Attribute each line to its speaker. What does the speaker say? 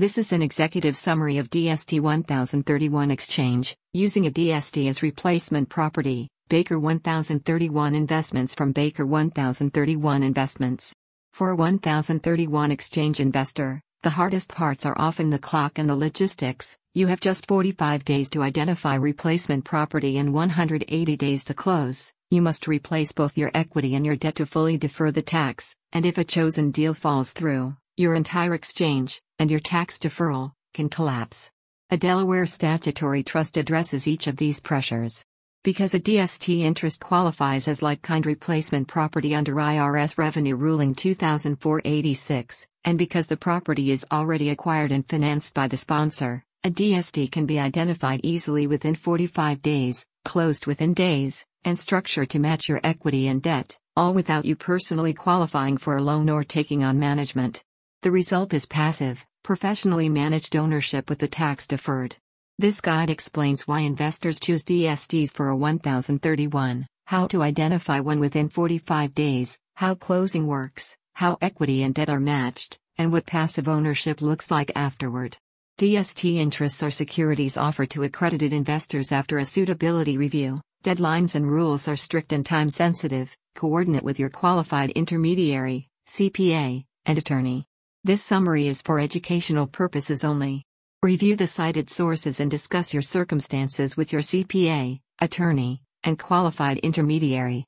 Speaker 1: This is an executive summary of DST 1031 exchange, using a DST as replacement property, Baker 1031 investments from Baker 1031 Investments. For a 1031 exchange investor, the hardest parts are often the clock and the logistics. You have just 45 days to identify replacement property and 180 days to close. You must replace both your equity and your debt to fully defer the tax, and if a chosen deal falls through, your entire exchange, and your tax deferral, can collapse. A Delaware statutory trust addresses each of these pressures. Because a DST interest qualifies as like-kind replacement property under IRS Revenue Ruling 2004-86, and because the property is already acquired and financed by the sponsor, a DST can be identified easily within 45 days, closed within days, and structured to match your equity and debt, all without you personally qualifying for a loan or taking on management. The result is passive, professionally managed ownership with the tax deferred. This guide explains why investors choose DSTs for a 1031, how to identify one within 45 days, how closing works, how equity and debt are matched, and what passive ownership looks like afterward. DST interests are securities offered to accredited investors after a suitability review. Deadlines and rules are strict and time-sensitive. Coordinate with your qualified intermediary, CPA, and attorney. This summary is for educational purposes only. Review the cited sources and discuss your circumstances with your CPA, attorney, and qualified intermediary.